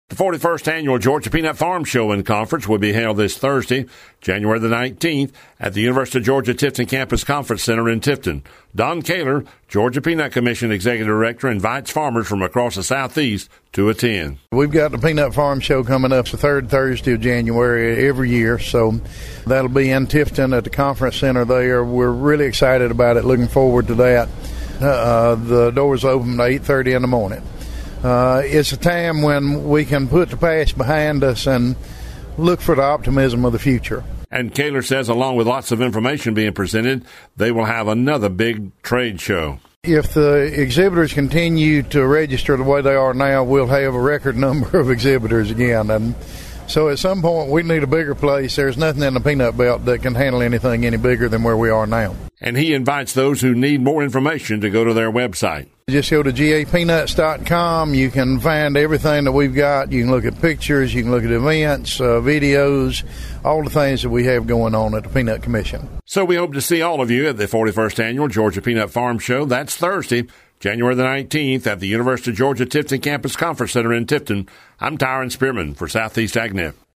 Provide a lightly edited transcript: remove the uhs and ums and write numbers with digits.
The 41st Annual Georgia Peanut Farm Show and Conference will be held this Thursday, January the 19th, at the University of Georgia Tifton Campus Conference Center in Tifton. Don Kaler, Georgia Peanut Commission Executive Director, invites farmers from across the Southeast to attend. We've got the Peanut Farm Show coming up the third Thursday of January every year, so that'll be in Tifton at the Conference Center there. We're really excited about it, looking forward to that. The doors open at 8:30 in the morning. It's a time when we can put the past behind us and look for the optimism of the future. And Kaler says, along with lots of information being presented, they will have another big trade show. If the exhibitors continue to register the way they are now, we'll have a record number of exhibitors again. And so at some point, we need a bigger place. There's nothing in the peanut belt that can handle anything any bigger than where we are now. And he invites those who need more information to go to their website. Just go to gapeanuts.com. You can find everything that we've got. You can look at pictures. You can look at events, videos, all the things that we have going on at the Peanut Commission. So we hope to see all of you at the 41st Annual Georgia Peanut Farm Show. That's Thursday, January the 19th at the University of Georgia Tifton Campus Conference Center in Tifton. I'm Tyron Spearman for Southeast AgNet.